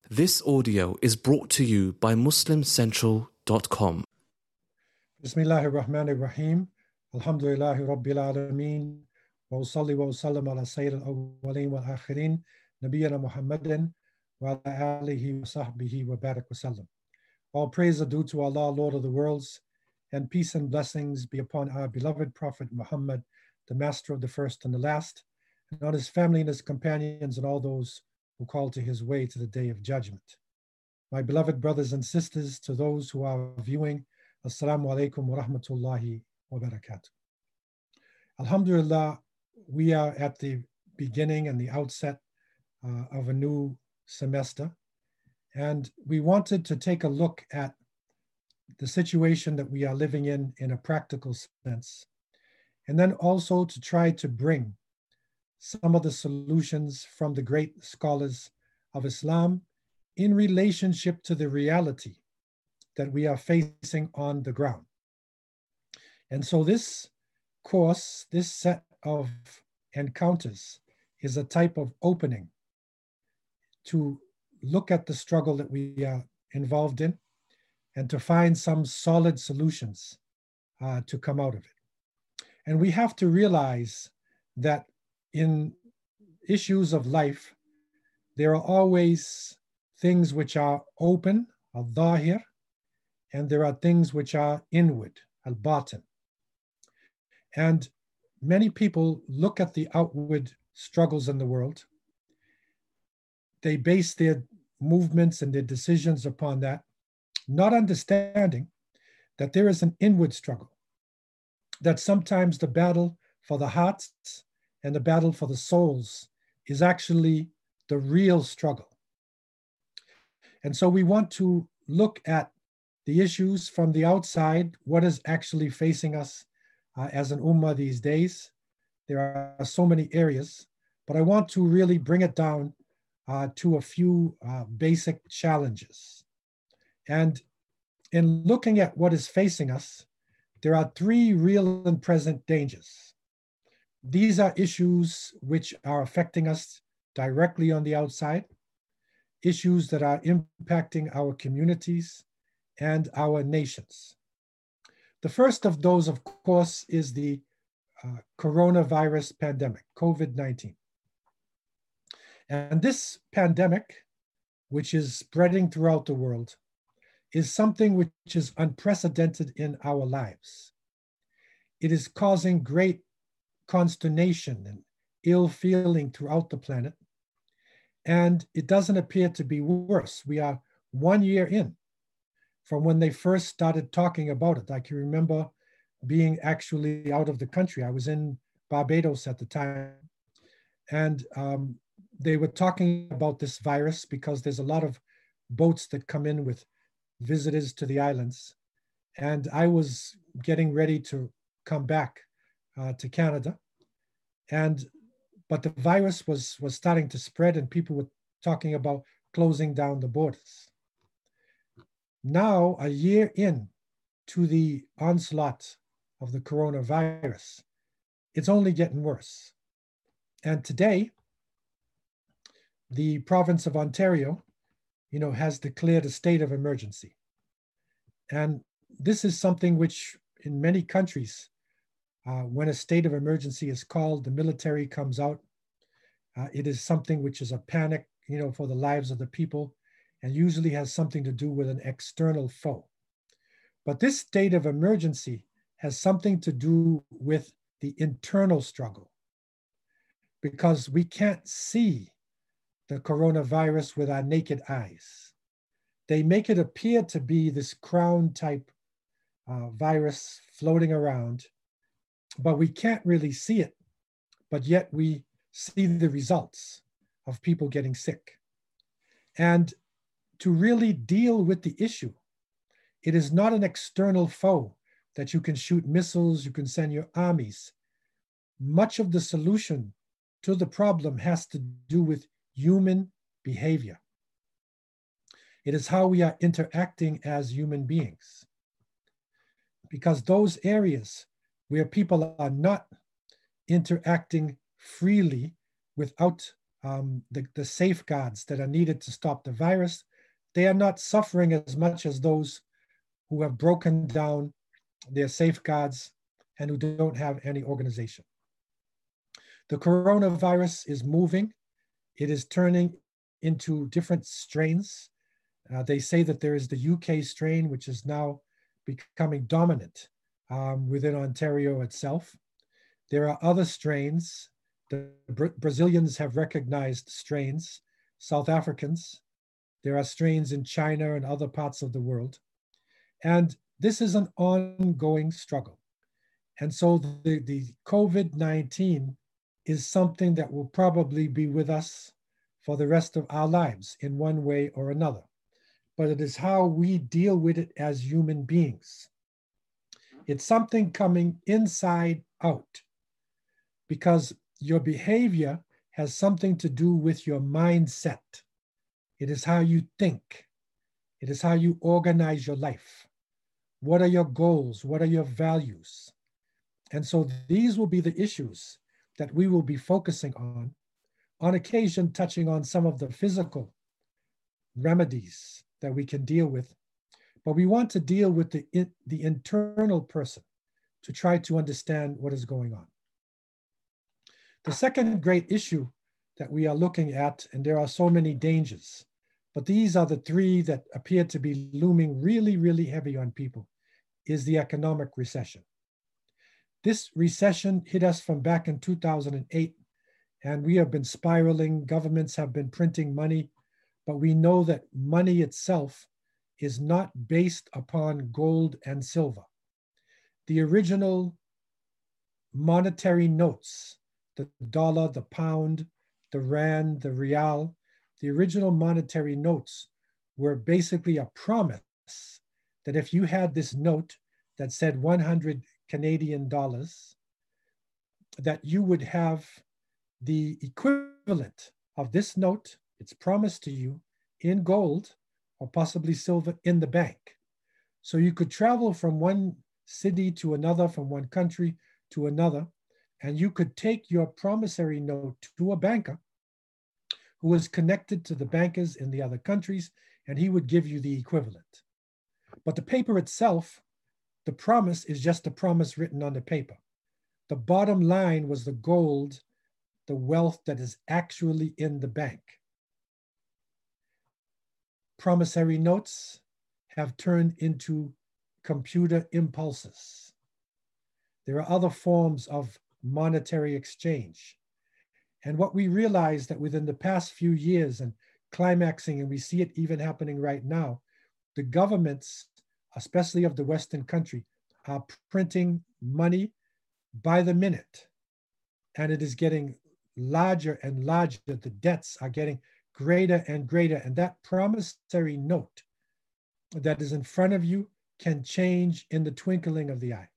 This audio is brought to you by MuslimCentral.com. Bismillahir Rahmanir Rahim. Alhamdulillahi Rabbil Alameen. Wa usalli wa usallam ala Sayyid al-awwaleen wal akhirin. Nabiyyina Muhammadin wa ala alihi wa sahbihi wa barak wa sallam. All praise are due to Allah, Lord of the worlds, and peace and blessings be upon our beloved Prophet Muhammad, the master of the first and the last, and on his family and his companions and all those who call to his way to the day of judgment. My beloved brothers and sisters, to those who are viewing, Assalamu alaikum wa rahmatullahi wa barakatuh. Alhamdulillah, we are at the beginning and the outset of a new semester, and we wanted to take a look at the situation that we are living in a practical sense, and then also to try to bring some of the solutions from the great scholars of Islam in relationship to the reality that we are facing on the ground. And so this course, this set of encounters is a type of opening to look at the struggle that we are involved in and to find some solid solutions to come out of it. And we have to realize that in issues of life, there are always things which are open, al-dhahir, and there are things which are inward, al-batin. And many people look at the outward struggles in the world. They base their movements and their decisions upon that, not understanding that there is an inward struggle, that sometimes the battle for the hearts and the battle for the souls is actually the real struggle. And so we want to look at the issues from the outside, what is actually facing us as an ummah these days. There are so many areas, but I want to really bring it down to a few basic challenges. And in looking at what is facing us, there are three real and present dangers. These are issues which are affecting us directly on the outside, issues that are impacting our communities and our nations. The first of those, of course, is the coronavirus pandemic, COVID-19. And this pandemic, which is spreading throughout the world, is something which is unprecedented in our lives. It is causing great consternation and ill feeling throughout the planet. And it doesn't appear to be worse. We are 1 year in from when they first started talking about it. I can remember being actually out of the country. I was in Barbados at the time. And they were talking about this virus because there's a lot of boats that come in with visitors to the islands. And I was getting ready to come back to Canada. But the virus was starting to spread and people were talking about closing down the borders. Now, a year in to the onslaught of the coronavirus, it's only getting worse. And today, the province of Ontario, has declared a state of emergency. And this is something which in many countries, when a state of emergency is called, the military comes out. It is something which is a panic, for the lives of the people, and usually has something to do with an external foe. But this state of emergency has something to do with the internal struggle, because we can't see the coronavirus with our naked eyes. They make it appear to be this crown type virus floating around, but we can't really see it, but yet we see the results of people getting sick. And to really deal with the issue, it is not an external foe that you can shoot missiles, you can send your armies. Much of the solution to the problem has to do with human behavior. It is how we are interacting as human beings. Because those areas where people are not interacting freely without the safeguards that are needed to stop the virus, they are not suffering as much as those who have broken down their safeguards and who don't have any organization. The coronavirus is moving. It is turning into different strains. They say that there is the UK strain, which is now becoming dominant within Ontario itself. There are other strains. The Brazilians have recognized strains, South Africans. There are strains in China and other parts of the world. And this is an ongoing struggle. And so the COVID-19 is something that will probably be with us for the rest of our lives in one way or another. But it is how we deal with it as human beings. It's something coming inside out, because your behavior has something to do with your mindset. It is how you think. It is how you organize your life. What are your goals? What are your values? And so these will be the issues that we will be focusing on occasion touching on some of the physical remedies that we can deal with. But we want to deal with the internal person to try to understand what is going on. The second great issue that we are looking at, and there are so many dangers, but these are the three that appear to be looming really, really heavy on people, is the economic recession. This recession hit us from back in 2008, and we have been spiraling. Governments have been printing money, but we know that money itself is not based upon gold and silver. The original monetary notes, the dollar, the pound, the rand, the real, the original monetary notes were basically a promise that if you had this note that said 100 Canadian dollars, that you would have the equivalent of this note, it's promised to you, in gold or possibly silver in the bank. So you could travel from one city to another, from one country to another, and you could take your promissory note to a banker who was connected to the bankers in the other countries, and he would give you the equivalent. But the paper itself, the promise is just a promise written on the paper. The bottom line was the gold, the wealth that is actually in the bank. Promissory notes have turned into computer impulses. There are other forms of monetary exchange. And what we realized that within the past few years and climaxing, and we see it even happening right now, the governments, especially of the Western country, are printing money by the minute. And it is getting larger and larger. The debts are getting greater and greater. And that promissory note that is in front of you can change in the twinkling of the eye.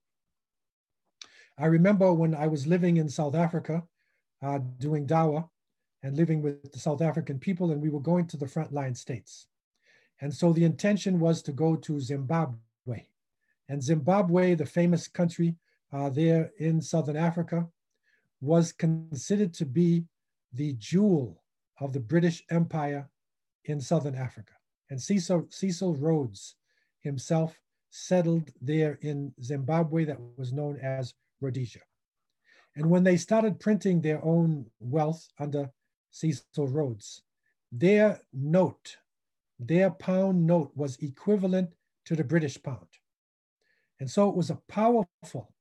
I remember when I was living in South Africa, doing Dawah and living with the South African people, and we were going to the frontline states. And so the intention was to go to Zimbabwe. And Zimbabwe, the famous country there in Southern Africa, was considered to be the jewel of the British Empire in Southern Africa. And Cecil Rhodes himself settled there in Zimbabwe, that was known as Rhodesia. And when they started printing their own wealth under Cecil Rhodes, their note, their pound note, was equivalent to the British pound. And so it was a powerful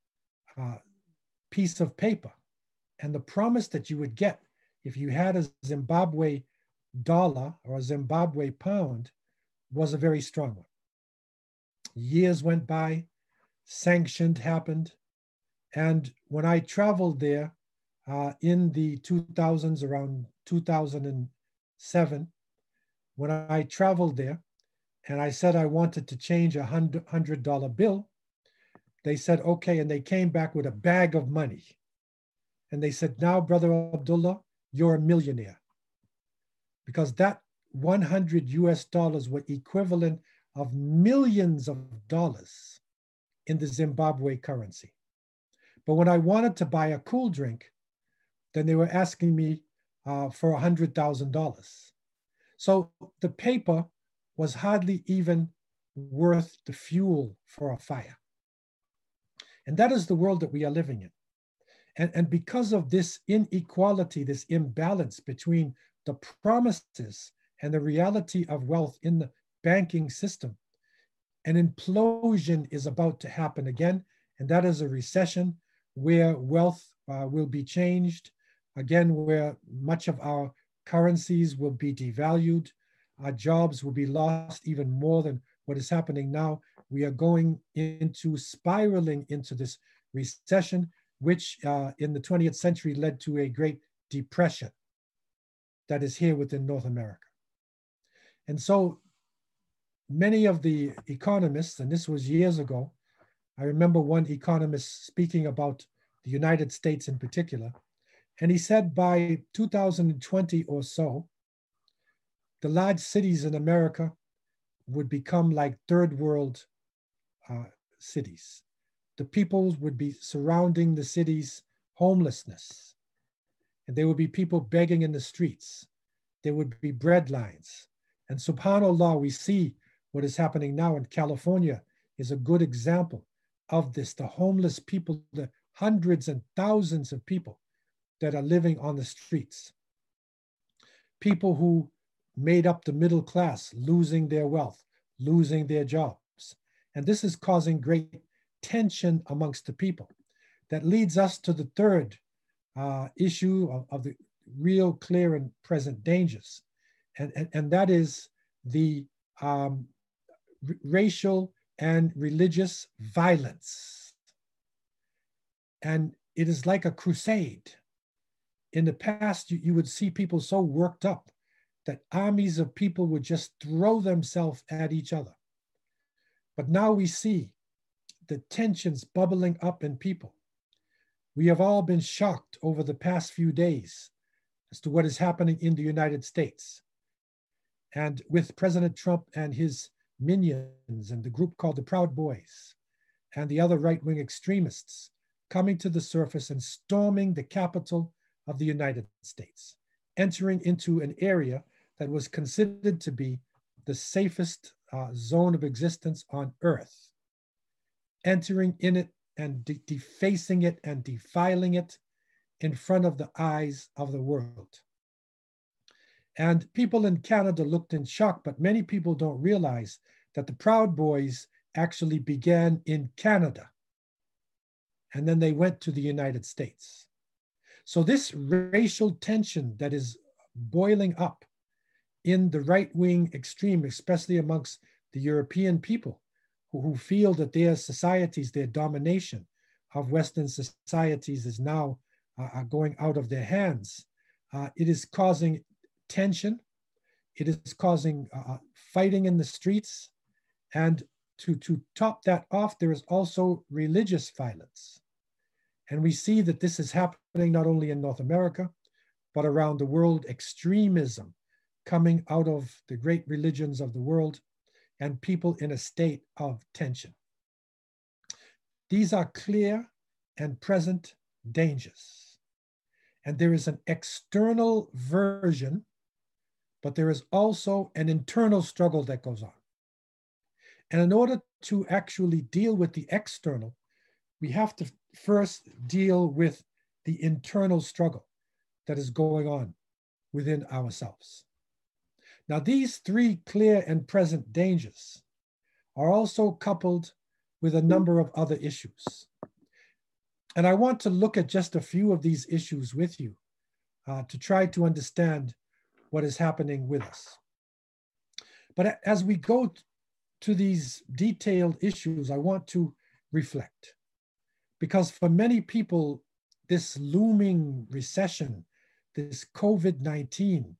piece of paper. And the promise that you would get if you had a Zimbabwe dollar or a Zimbabwe pound was a very strong one. Years went by, sanctions happened. And when I traveled there in the 2000s, around 2007, when I traveled there and I said I wanted to change a $100 bill, they said, okay, and they came back with a bag of money. And they said, now, Brother Abdullah, you're a millionaire. Because that 100 US dollars were equivalent of millions of dollars in the Zimbabwe currency. But when I wanted to buy a cool drink, then they were asking me for $100,000. So the paper was hardly even worth the fuel for a fire. And that is the world that we are living in. And because of this inequality, this imbalance between the promises and the reality of wealth in the banking system, an implosion is about to happen again, and that is a recession where wealth will be changed, again, where much of our currencies will be devalued, our jobs will be lost even more than what is happening now. We are going into spiraling into this recession, which in the 20th century led to a great depression that is here within North America. And so many of the economists, and this was years ago, I remember one economist speaking about the United States in particular, and he said by 2020 or so, the large cities in America would become like third world cities. The people would be surrounding the cities, homelessness, and there would be people begging in the streets. There would be bread lines. And subhanAllah, we see what is happening now in California is a good example of this. The homeless people, the hundreds and thousands of people that are living on the streets. People who made up the middle class, losing their wealth, losing their jobs. And this is causing great tension amongst the people. That leads us to the third issue of the real, clear, and present dangers. And that is the racial and religious violence. And it is like a crusade. In the past, you would see people so worked up that armies of people would just throw themselves at each other. But now we see the tensions bubbling up in people. We have all been shocked over the past few days as to what is happening in the United States. And with President Trump and his minions and the group called the Proud Boys and the other right-wing extremists coming to the surface and storming the Capitol of the United States, entering into an area that was considered to be the safest zone of existence on earth, entering in it and defacing it and defiling it in front of the eyes of the world. And people in Canada looked in shock, but many people don't realize that the Proud Boys actually began in Canada, and then they went to the United States. So this racial tension that is boiling up in the right-wing extreme, especially amongst the European people who feel that their societies, their domination of Western societies is now going out of their hands. It is causing tension. It is causing fighting in the streets. And to top that off, there is also religious violence. And we see that this is happening not only in North America, but around the world, extremism coming out of the great religions of the world and people in a state of tension. These are clear and present dangers. And there is an external version, but there is also an internal struggle that goes on. And in order to actually deal with the external, we have to first deal with the internal struggle that is going on within ourselves. Now, these three clear and present dangers are also coupled with a number of other issues. And I want to look at just a few of these issues with you to try to understand what is happening with us. But as we go to these detailed issues, I want to reflect. Because for many people, this looming recession, this COVID-19,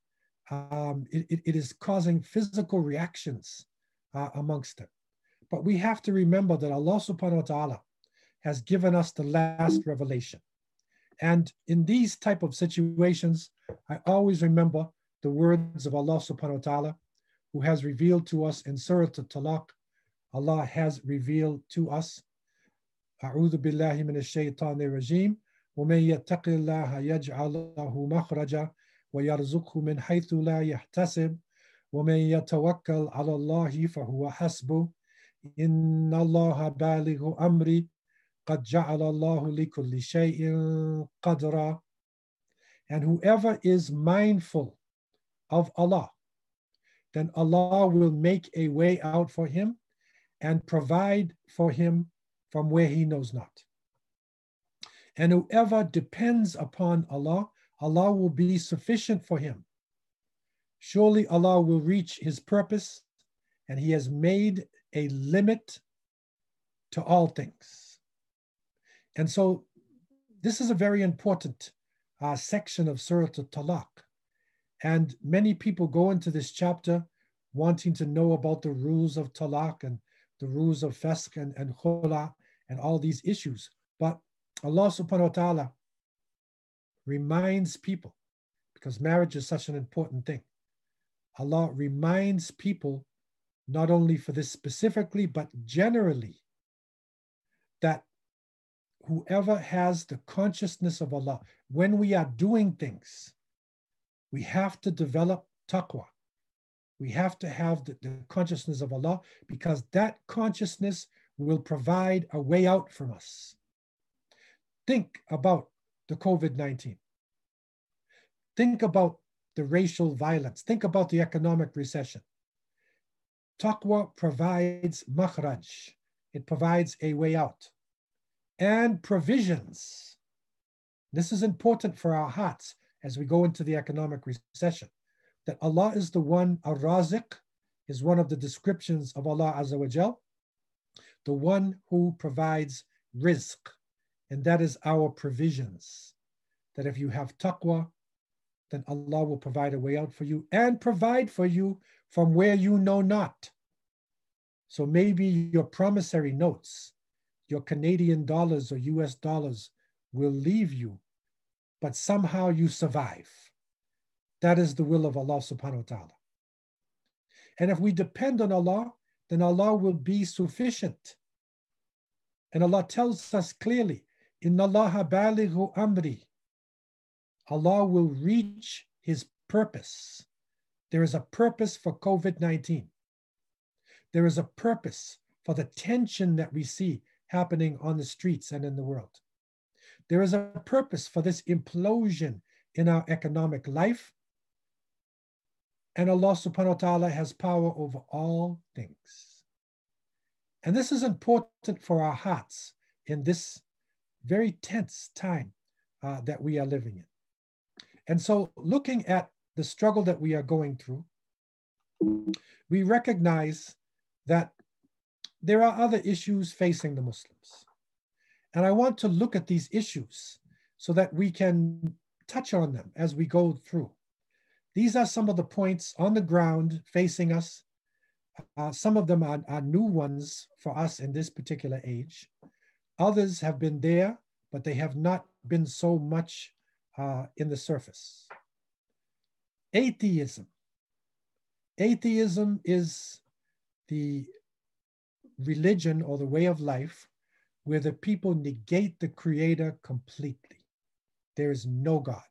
it is causing physical reactions amongst them. But we have to remember that Allah subhanahu wa ta'ala has given us the last revelation. And in these type of situations, I always remember the words of Allah subhanahu wa ta'ala, who has revealed to us in Surah Al-Talaq. Allah has revealed to us, أعوذ بالله من الشيطان الرجيم ومن يتق الله يجعل له مخرجا وَيَرْزُقْهُ مِنْ حَيْثُ لَا يَحْتَسِبُ وَمَنْ يَتَوَكَّلْ عَلَى اللَّهِ فَهُوَ حَسْبُهُ إِنَّ اللَّهَ بَالِغُ أَمْرِهِ قَدْ جَعَلَ اللَّهُ لِكُلِّ شَيْءٍ قَدْرًا. And whoever is mindful of Allah, then Allah will make a way out for him and provide for him from where he knows not. And whoever depends upon Allah, Allah will be sufficient for him. Surely Allah will reach his purpose, and he has made a limit to all things. And so this is a very important section of Surah Al-Talaq. And many people go into this chapter wanting to know about the rules of talaq and the rules of fasq and khula and all these issues. But Allah subhanahu wa ta'ala reminds people, because marriage is such an important thing, Allah reminds people not only for this specifically, but generally, that whoever has the consciousness of Allah, when we are doing things, we have to develop taqwa. We have to have the consciousness of Allah, because that consciousness will provide a way out from us. Think about the COVID-19. Think about the racial violence. Think about the economic recession. Taqwa provides makhraj. It provides a way out. And provisions. This is important for our hearts as we go into the economic recession, that Allah is the one, Ar-Raziq is one of the descriptions of Allah Azza wa Jal, the one who provides rizq, and that is our provisions. That if you have taqwa, then Allah will provide a way out for you and provide for you from where you know not. So maybe your promissory notes, your Canadian dollars or US dollars will leave you, but somehow you survive. That is the will of Allah subhanahu wa ta'ala. And if we depend on Allah, then Allah will be sufficient. And Allah tells us clearly, Inna Allaha balighu amri. Allah will reach his purpose. There is a purpose for COVID-19. There is a purpose for the tension that we see happening on the streets and in the world. There is a purpose for this implosion in our economic life. And Allah subhanahu wa ta'ala has power over all things. And this is important for our hearts in this very tense time that we are living in. And so looking at the struggle that we are going through, we recognize that there are other issues facing the Muslims. And I want to look at these issues so that we can touch on them as we go through. These are some of the points on the ground facing us. Some of them are new ones for us in this particular age. Others have been there, but they have not been so much in the surface. Atheism. Atheism is the religion or the way of life where the people negate the Creator completely. There is no God.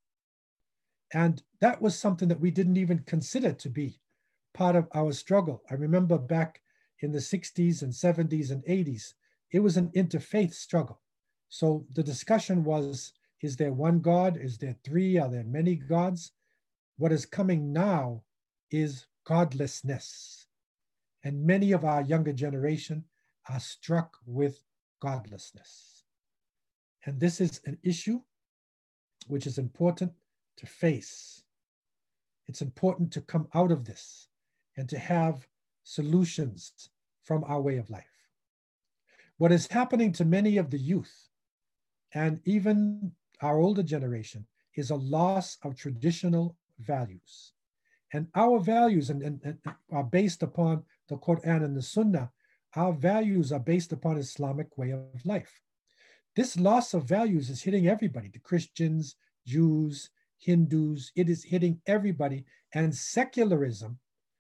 And that was something that we didn't even consider to be part of our struggle. I remember back in the 60s and 70s and 80s, it was an interfaith struggle. So the discussion was, is there one God? Is there three? Are there many gods? What is coming now is godlessness. And many of our younger generation are struck with godlessness. And this is an issue which is important to face. It's important to come out of this and to have solutions from our way of life. What is happening to many of the youth and even our older generation is a loss of traditional values. And our values and are based upon the Quran and the Sunnah. Our values are based upon Islamic way of life. This loss of values is hitting everybody, the Christians, Jews, Hindus, it is hitting everybody. And secularism,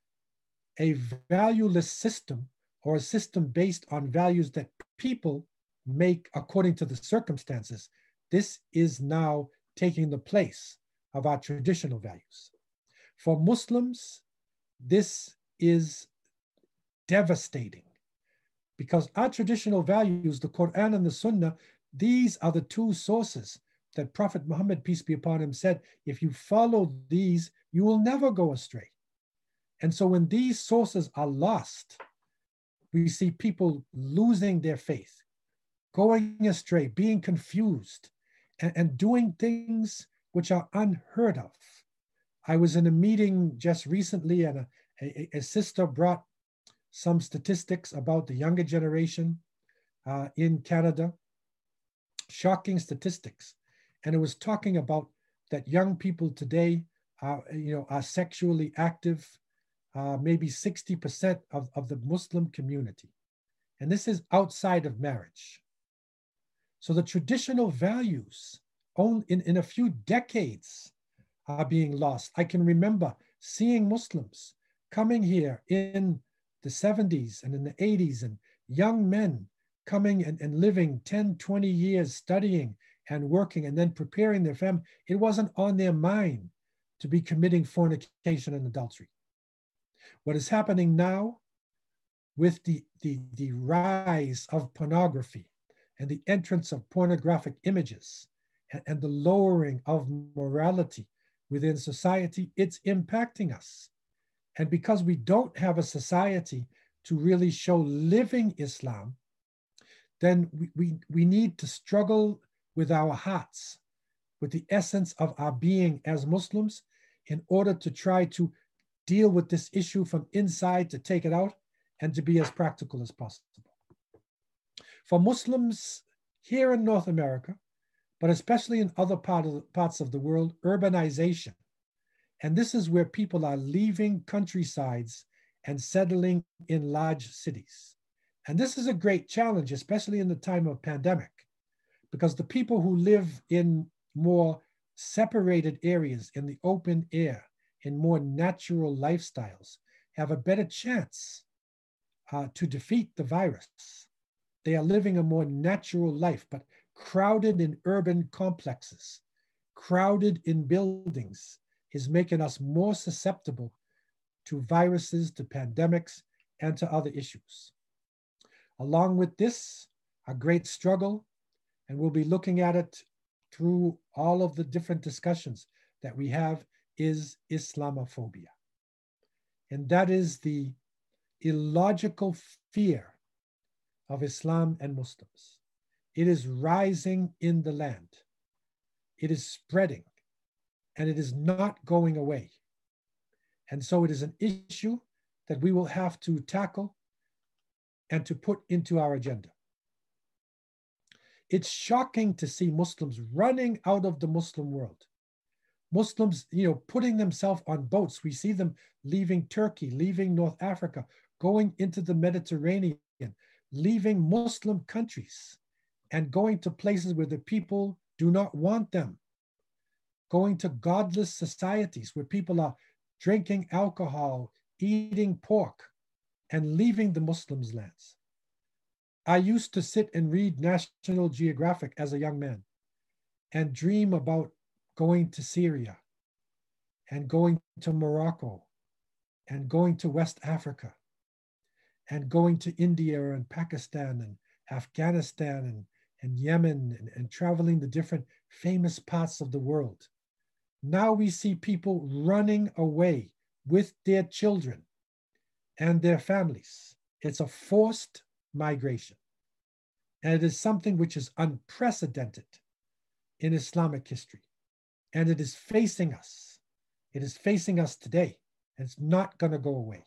a valueless system or a system based on values that people make according to the circumstances, this is now taking the place of our traditional values. For Muslims, this is devastating because our traditional values, the Quran and the Sunnah, these are the two sources that Prophet Muhammad, peace be upon him, said, if you follow these, you will never go astray. And so when these sources are lost, we see people losing their faith, going astray, being confused, and doing things which are unheard of. I was in a meeting just recently, and a sister brought some statistics about the younger generation in Canada, shocking statistics. And it was talking about that young people today are sexually active, maybe 60% of the Muslim community. And this is outside of marriage. So the traditional values in a few decades are being lost. I can remember seeing Muslims coming here in the 70s and in the 80s, and young men coming and living 10, 20 years studying and working and then preparing their family. It wasn't on their mind to be committing fornication and adultery. What is happening now with the rise of pornography and the entrance of pornographic images and the lowering of morality within society, it's impacting us. And because we don't have a society to really show living Islam, then we need to struggle with our hearts, with the essence of our being as Muslims, in order to try to deal with this issue from inside, to take it out, and to be as practical as possible. For Muslims here in North America, but especially in other parts of the world, urbanization. And this is where people are leaving countrysides and settling in large cities. And this is a great challenge, especially in the time of pandemic, because the people who live in more separated areas, in the open air, in more natural lifestyles, have a better chance to defeat the virus. They are living a more natural life, but crowded in urban complexes, crowded in buildings, is making us more susceptible to viruses, to pandemics, and to other issues. Along with this, a great struggle, and we'll be looking at it through all of the different discussions that we have, is Islamophobia. And that is the illogical fear of Islam and Muslims. It is rising in the land. It is spreading, and it is not going away. And so it is an issue that we will have to tackle and to put into our agenda. It's shocking to see Muslims running out of the Muslim world. Muslims, putting themselves on boats. We see them leaving Turkey, leaving North Africa, going into the Mediterranean, leaving Muslim countries and going to places where the people do not want them, going to godless societies where people are drinking alcohol, eating pork, and leaving the Muslims' lands. I used to sit and read National Geographic as a young man and dream about going to Syria and going to Morocco and going to West Africa and going to India and Pakistan and Afghanistan and Yemen and traveling the different famous parts of the world. Now we see people running away with their children and their families. It's a forced migration. And it is something which is unprecedented in Islamic history. And it is facing us. It is facing us today. And it's not going to go away.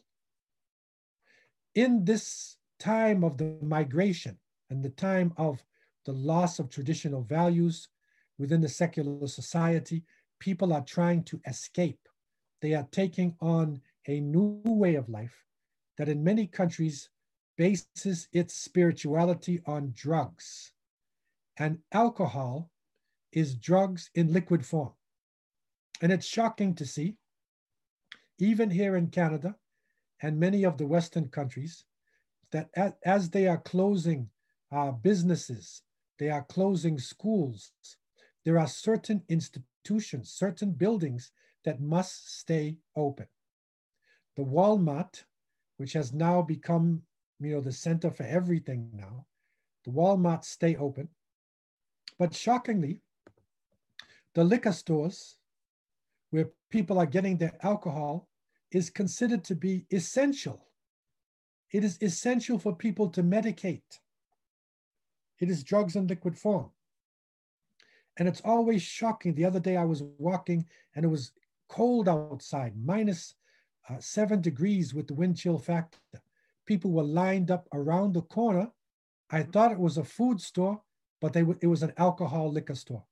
In this time of the migration and the time of the loss of traditional values within the secular society, people are trying to escape. They are taking on a new way of life that in many countries bases its spirituality on drugs. And alcohol is drugs in liquid form. And it's shocking to see, even here in Canada and many of the Western countries, that as they are closing businesses, they are closing schools, there are certain institutions institutions, certain buildings that must stay open. The Walmart, which has now become, the center for everything now, the Walmarts stay open. But shockingly, the liquor stores where people are getting their alcohol is considered to be essential. It is essential for people to medicate. It is drugs in liquid form. And it's always shocking. The other day I was walking and it was cold outside, -7 degrees with the wind chill factor. People were lined up around the corner. I thought it was a food store, but it was an alcohol liquor store.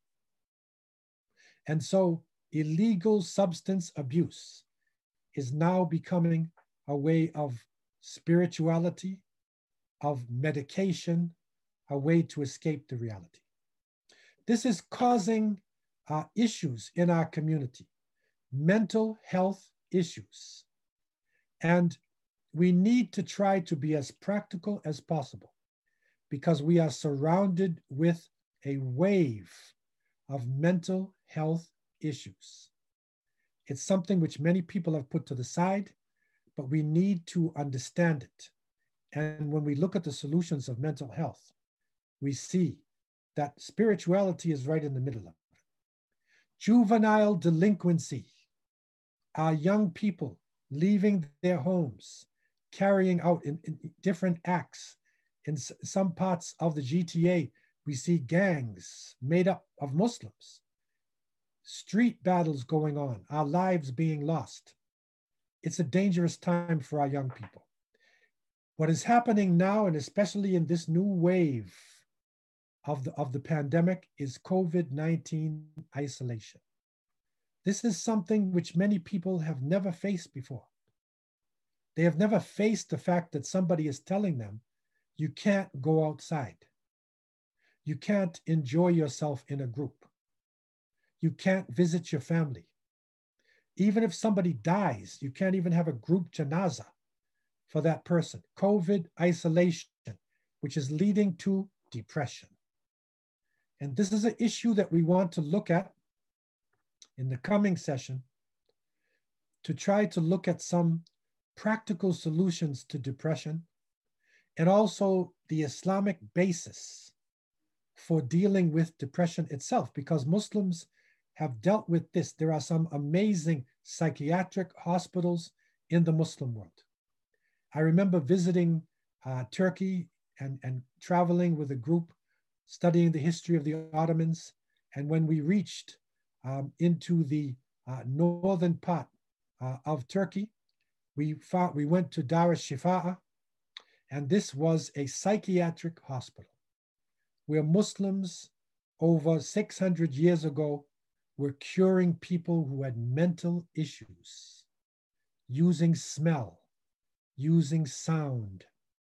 And so illegal substance abuse is now becoming a way of spirituality, of medication, a way to escape the reality. This is causing issues in our community, mental health issues. And we need to try to be as practical as possible because we are surrounded with a wave of mental health issues. It's something which many people have put to the side, but we need to understand it. And when we look at the solutions of mental health, we see that spirituality is right in the middle of it. Juvenile delinquency, our young people leaving their homes, carrying out in different acts. In some parts of the GTA, we see gangs made up of Muslims, street battles going on, our lives being lost. It's a dangerous time for our young people. What is happening now, and especially in this new wave of the pandemic, is COVID-19 isolation. This is something which many people have never faced before. They have never faced the fact that somebody is telling them, you can't go outside. You can't enjoy yourself in a group. You can't visit your family. Even if somebody dies, you can't even have a group janazah for that person. COVID isolation, which is leading to depression. And this is an issue that we want to look at in the coming session to try to look at some practical solutions to depression and also the Islamic basis for dealing with depression itself, because Muslims have dealt with this. There are some amazing psychiatric hospitals in the Muslim world. I remember visiting Turkey and traveling with a group studying the history of the Ottomans. And when we reached into the northern part of Turkey, we went to Dar al-Shifa'a, and this was a psychiatric hospital where Muslims over 600 years ago were curing people who had mental issues, using smell, using sound,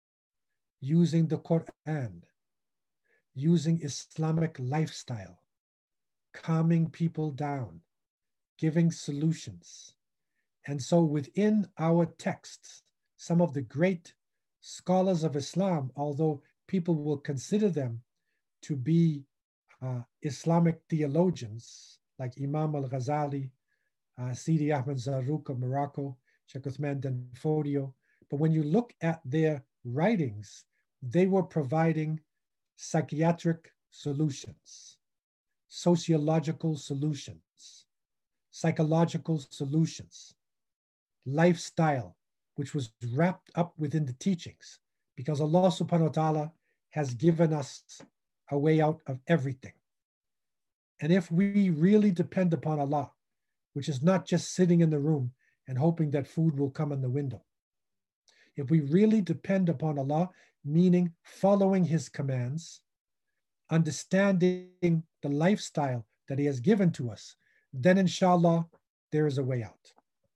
using the Quran, using Islamic lifestyle, calming people down, giving solutions. And so within our texts, some of the great scholars of Islam, although people will consider them to be Islamic theologians, like Imam al-Ghazali, Sidi Ahmed Zarruq of Morocco, Sheikh Uthman Danfodio, but when you look at their writings, they were providing psychiatric solutions, sociological solutions, psychological solutions, lifestyle, which was wrapped up within the teachings, because Allah subhanahu wa ta'ala has given us a way out of everything. And if we really depend upon Allah, which is not just sitting in the room and hoping that food will come in the window, if we really depend upon Allah, meaning following His commands, understanding the lifestyle that He has given to us, then inshallah, there is a way out.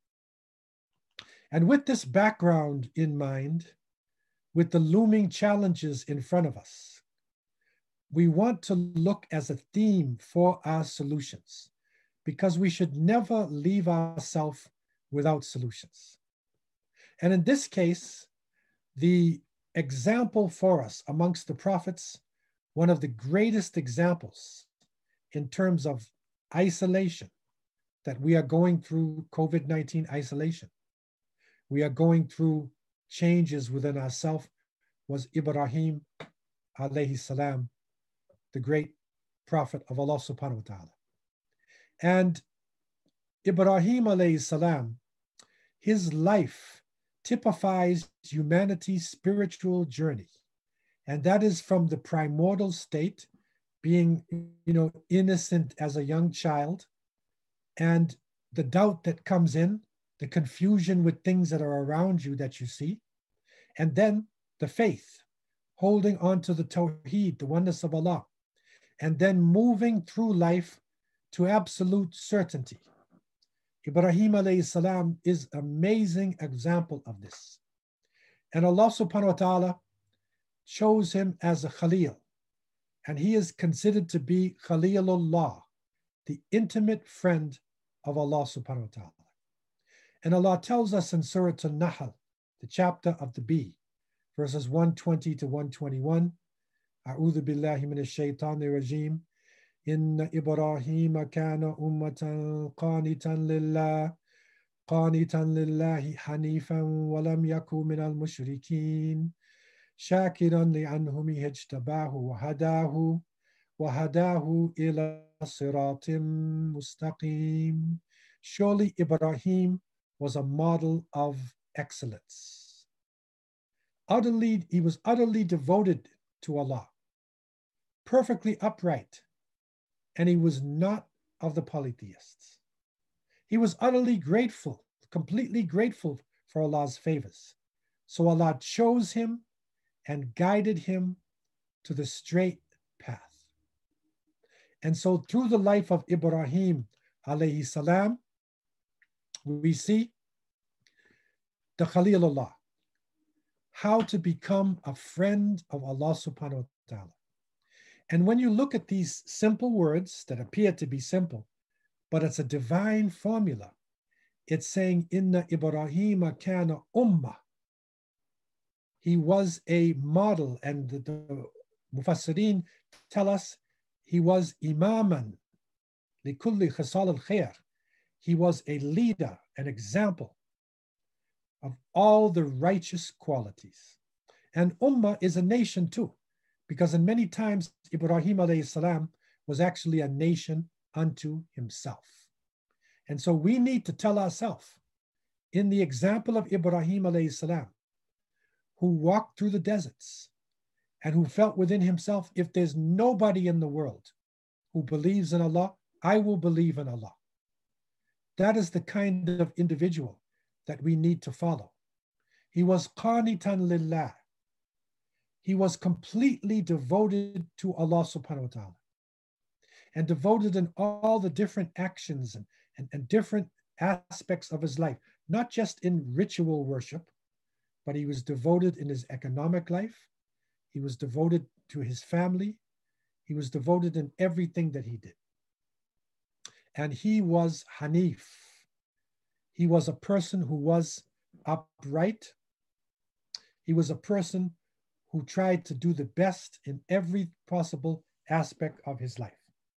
And with this background in mind, with the looming challenges in front of us, we want to look as a theme for our solutions, because we should never leave ourselves without solutions. And in this case, the example for us amongst the prophets, one of the greatest examples in terms of isolation, that we are going through COVID-19 isolation, we are going through changes within ourselves, was Ibrahim alayhi salam, the great prophet of Allah subhanahu wa ta'ala. And Ibrahim alayhi salam, his life typifies humanity's spiritual journey. And that is from the primordial state, being, innocent as a young child, and the doubt that comes in, the confusion with things that are around you that you see, and then the faith, holding on to the Tawheed, the oneness of Allah, and then moving through life to absolute certainty. Ibrahim alayhi salam is an amazing example of this. And Allah subhanahu wa ta'ala chose him as a Khalil, and he is considered to be Khalilullah, the intimate friend of Allah subhanahu wa ta'ala. And Allah tells us in Surah An-Nahl, the chapter of the bee, verses 120 to 121, A'udhu billahi minash shaitanir rajim, Inna Ibrahim kana ummatan qanitan lillahi hanifan wa lam yaku minal mushrikeen, shakiran li'anhum ijtabahu wa hadahu ila siratim mustaqim. Surely Ibrahim was a model of excellence. He was utterly devoted to Allah, perfectly upright, and he was not of the polytheists. He was utterly grateful, completely grateful for Allah's favors. So Allah chose him and guided him to the straight path. And so through the life of Ibrahim alayhi salam, we see the Khalilullah, how to become a friend of Allah subhanahu wa ta'ala. And when you look at these simple words that appear to be simple, but it's a divine formula, it's saying, Inna Ibrahim kana ummah. He was a model, and the Mufassirin tell us he was imaman likulli khisal al-khair. He was a leader, an example of all the righteous qualities. And ummah is a nation too, because in many times Ibrahim alayhi salam was actually a nation unto himself. And so we need to tell ourselves, in the example of Ibrahim alayhi salam, who walked through the deserts and who felt within himself, if there's nobody in the world who believes in Allah, I will believe in Allah. That is the kind of individual that we need to follow. He was qanitan lillah. He was completely devoted to Allah subhanahu wa ta'ala, and devoted in all the different actions and different aspects of his life, not just in ritual worship, but he was devoted in his economic life. He was devoted to his family. He was devoted in everything that he did. And he was Hanif. He was a person who was upright. He was a person who tried to do the best in every possible aspect of his life.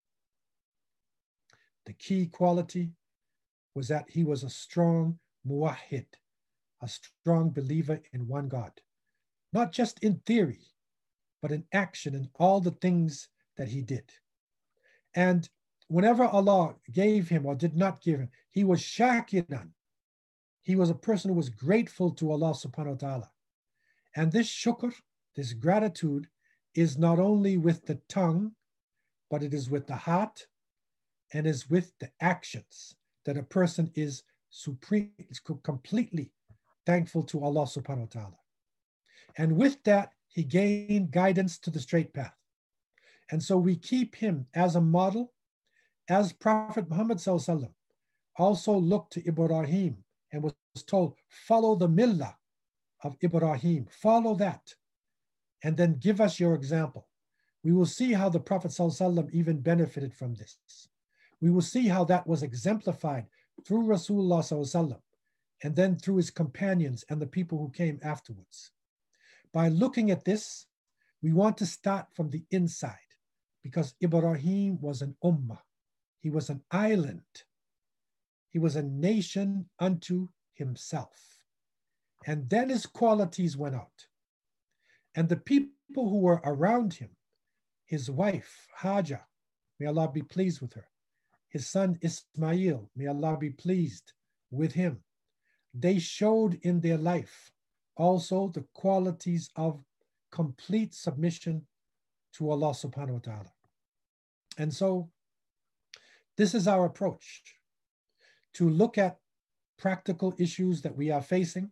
The key quality was that he was a strong muwahhid, a strong believer in one God, not just in theory, but in action, in all the things that he did. And whenever Allah gave him or did not give him, he was shakiran. He was a person who was grateful to Allah subhanahu wa ta'ala. And this shukr, this gratitude, is not only with the tongue, but it is with the heart and is with the actions, that a person is completely thankful to Allah subhanahu wa ta'ala. And with that, he gained guidance to the straight path. And so we keep him as a model, as Prophet Muhammad sallallahu alaihi wasallam also looked to Ibrahim and was told, follow the millah of Ibrahim, follow that, and then give us your example. We will see how the Prophet sallallahu alaihi wasallam even benefited from this. We will see how that was exemplified through Rasulullah sallallahu alaihi wasallam, and then through his companions and the people who came afterwards. By looking at this, we want to start from the inside, because Ibrahim was an ummah. He was an island. He was a nation unto himself. And then his qualities went out. And the people who were around him, his wife, Hajar, may Allah be pleased with her, his son Ismail, may Allah be pleased with him, they showed in their life also the qualities of complete submission to Allah subhanahu wa ta'ala. And so this is our approach, to look at practical issues that we are facing.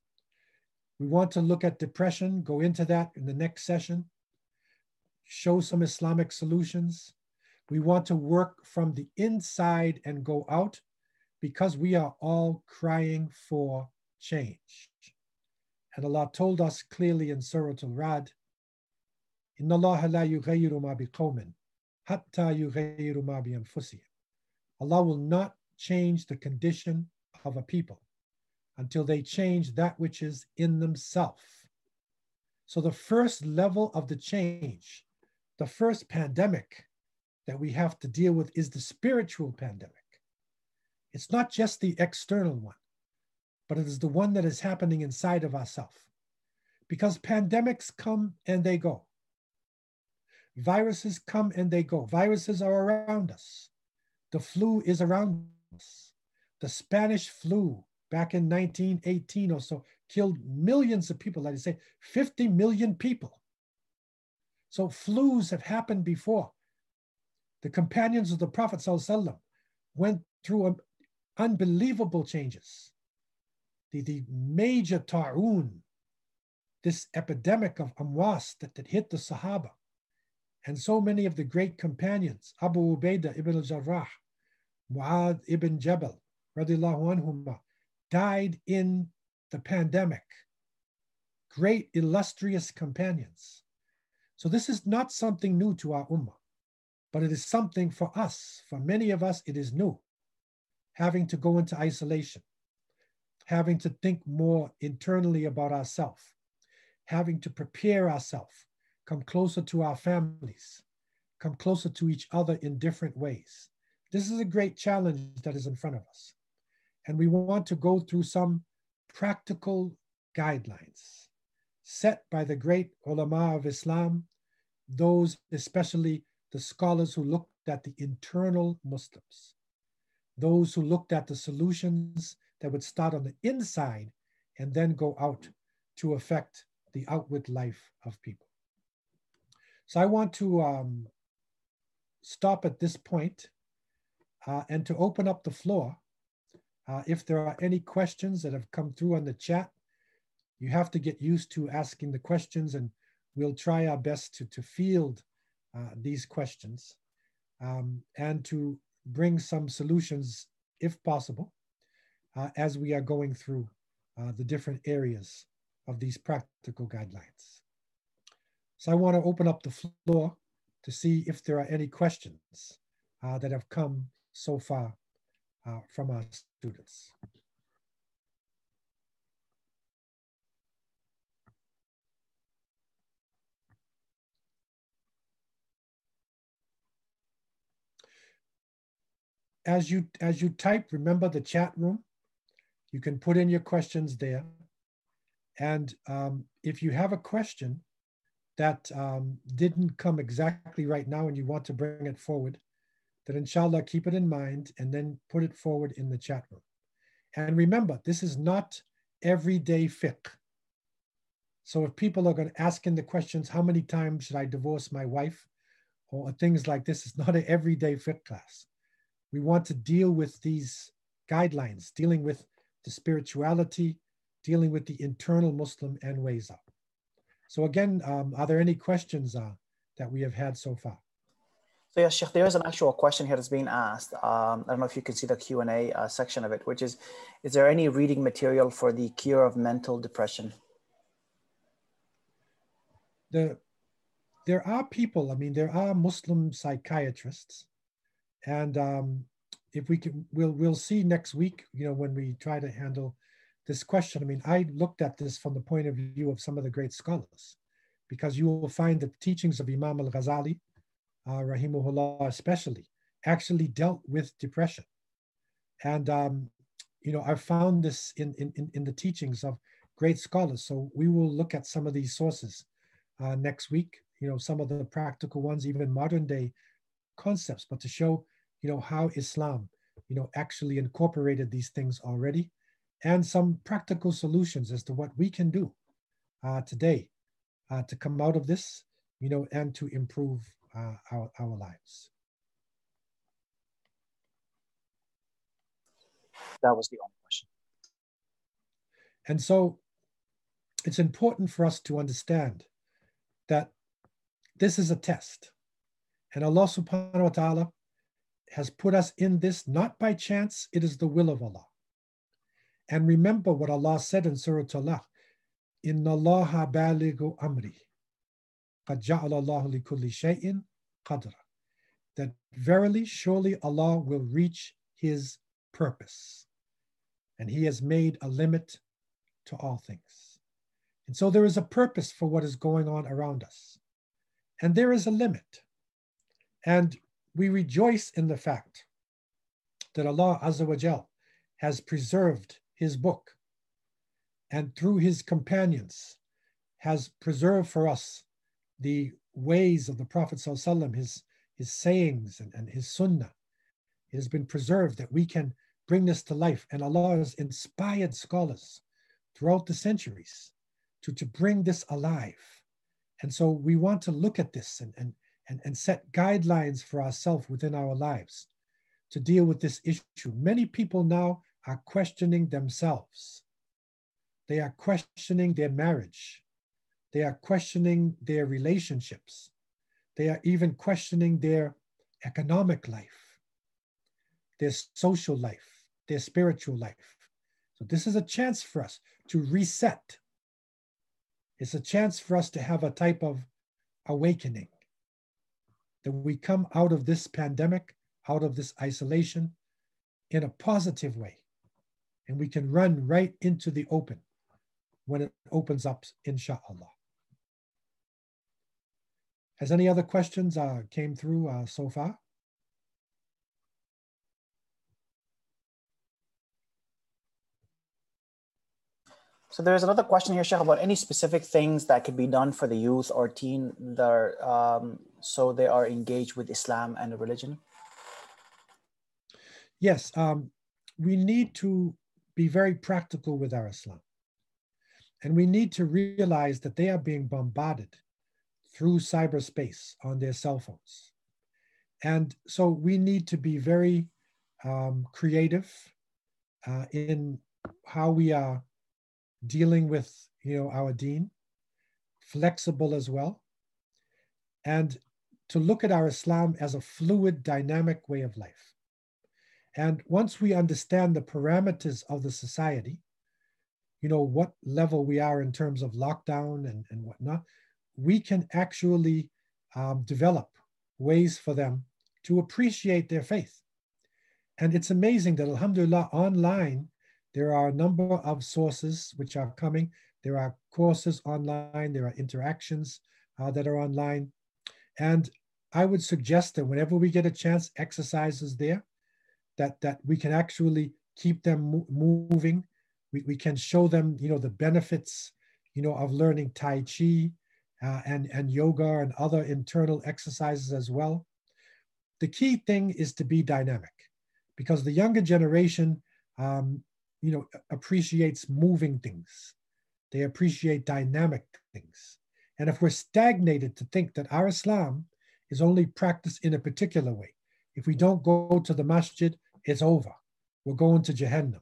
We want to look at depression, go into that in the next session, show some Islamic solutions. We want to work from the inside and go out, because we are all crying for change. And Allah told us clearly in Surah Al-Ra'd, Inna Allah la yughayyiru ma biqawmin hatta yughayyiru ma bi anfusihim. Allah will not change the condition of a people until they change that which is in themselves. So the first level of the change, the first pandemic that we have to deal with, is the spiritual pandemic. It's not just the external one, but it is the one that is happening inside of ourselves. Because pandemics come and they go. Viruses come and they go. Viruses are around us. The flu is around us. The Spanish flu back in 1918 or so killed millions of people. Like I say, 50 million people. So flus have happened before. The companions of the Prophet ﷺ went through unbelievable changes. The major ta'un, this epidemic of amwas that hit the Sahaba, and so many of the great companions, Abu Ubaidah ibn al-Jarrah, Mu'adh ibn Jabal, radiallahu anhumma, died in the pandemic. Great illustrious companions. So this is not something new to our ummah, but it is something for us. For many of us, it is new. Having to go into isolation, having to think more internally about ourselves, having to prepare ourselves, come closer to our families, come closer to each other in different ways. This is a great challenge that is in front of us. And we want to go through some practical guidelines set by the great ulama of Islam, those especially the scholars who looked at the internal Muslims, those who looked at the solutions that would start on the inside and then go out to affect the outward life of people. So I want to stop at this point and to open up the floor. If there are any questions that have come through on the chat, you have to get used to asking the questions, and we'll try our best to field these questions and to bring some solutions, if possible, as we are going through the different areas of these practical guidelines. So I want to open up the floor to see if there are any questions that have come so far from our students. As you type, remember the chat room. You can put in your questions there. And if you have a question that didn't come exactly right now and you want to bring it forward, then inshallah keep it in mind and then put it forward in the chat room. And remember, this is not everyday fiqh. So if people are going to ask in the questions, how many times should I divorce my wife? Or things like this, it's not an everyday fiqh class. We want to deal with these guidelines, dealing with the spirituality, dealing with the internal Muslim and ways up. So again, are there any questions that we have had so far? So yes, Sheikh, there is an actual question here that's being asked. I don't know if you can see the Q&A section of it, which is there any reading material for the cure of mental depression? There are people, I mean, there are Muslim psychiatrists, and if we can, we'll see next week, you know, when we try to handle this question. I mean, I looked at this from the point of view of some of the great scholars, because you will find the teachings of Imam al-Ghazali, rahimahullah especially, actually dealt with depression. And, I've found this in the teachings of great scholars. So we will look at some of these sources next week, some of the practical ones, even modern day concepts, but to show, how Islam, actually incorporated these things already, and some practical solutions as to what we can do today to come out of this, and to improve our lives. That was the only question. And so it's important for us to understand that this is a test. And Allah subhanahu wa ta'ala has put us in this not by chance, it is the will of Allah. And remember what Allah said in Surah Talaq, Inna Allaha balighu amri, qad ja'ala Allahu li kulli shay'in qadra. That verily, surely Allah will reach His purpose. And He has made a limit to all things. And so there is a purpose for what is going on around us. And there is a limit. And we rejoice in the fact that Allah Azza wa Jal has preserved His book, and through His companions has preserved for us the ways of the Prophet ﷺ, his sayings and his sunnah. It has been preserved that we can bring this to life. And Allah has inspired scholars throughout the centuries to bring this alive. And so we want to look at this and set guidelines for ourselves within our lives to deal with this issue. Many people now are questioning themselves. They are questioning their marriage. They are questioning their relationships. They are even questioning their economic life, their social life, their spiritual life. So this is a chance for us to reset. It's a chance for us to have a type of awakening, that we come out of this pandemic, out of this isolation in a positive way. And we can run right into the open when it opens up, inshallah. Has any other questions came through so far? So there's another question here, Sheikh, about any specific things that could be done for the youth or teen that are, so they are engaged with Islam and religion. Yes, we need to be very practical with our Islam. And we need to realize that they are being bombarded through cyberspace on their cell phones. And so we need to be very creative in how we are dealing with, our deen, flexible as well, and to look at our Islam as a fluid, dynamic way of life. And once we understand the parameters of the society, what level we are in terms of lockdown and whatnot, we can actually develop ways for them to appreciate their faith. And it's amazing that, alhamdulillah, online, there are a number of sources which are coming. There are courses online, there are interactions that are online. And I would suggest that whenever we get a chance, exercises there, that we can actually keep them moving. We can show them, the benefits, of learning Tai Chi and yoga and other internal exercises as well. The key thing is to be dynamic, because the younger generation, appreciates moving things. They appreciate dynamic things. And if we're stagnated to think that our Islam is only practiced in a particular way, if we don't go to the masjid, it's over. We're going to Jahannam.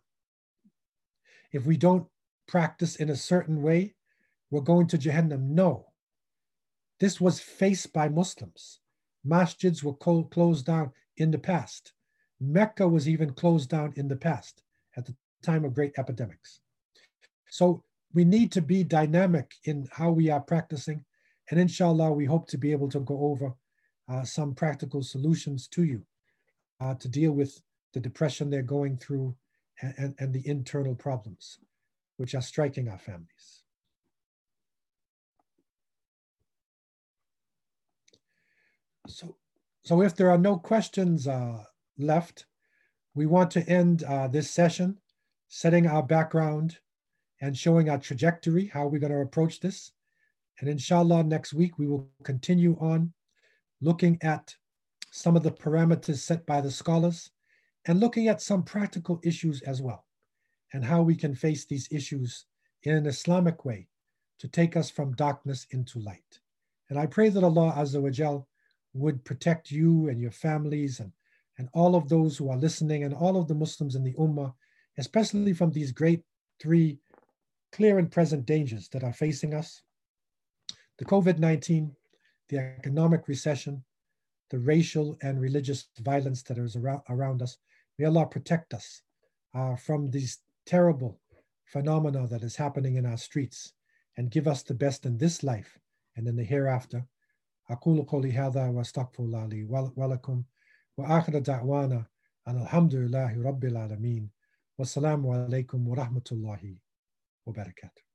If we don't practice in a certain way, we're going to Jahannam. No. This was faced by Muslims. Masjids were closed down in the past. Mecca was even closed down in the past at the time of great epidemics. So we need to be dynamic in how we are practicing. And inshallah, we hope to be able to go over some practical solutions to you to deal with the depression they're going through and the internal problems which are striking our families. So So if there are no questions left, we want to end this session setting our background and showing our trajectory, how we're going to approach this. And inshallah, next week, we will continue on looking at some of the parameters set by the scholars and looking at some practical issues as well, and how we can face these issues in an Islamic way to take us from darkness into light. And I pray that Allah Azza wa Jal would protect you and your families and all of those who are listening and all of the Muslims in the Ummah, especially from these great three clear and present dangers that are facing us: the COVID-19, the economic recession, the racial and religious violence that is around us. May Allah protect us from these terrible phenomena that is happening in our streets and give us the best in this life and in the hereafter. أقول قولي هذا وأستغفر الله لي ولكم وآخر دعوانا أن الحمد لله رب العالمين والسلام عليكم ورحمة الله وبركاته.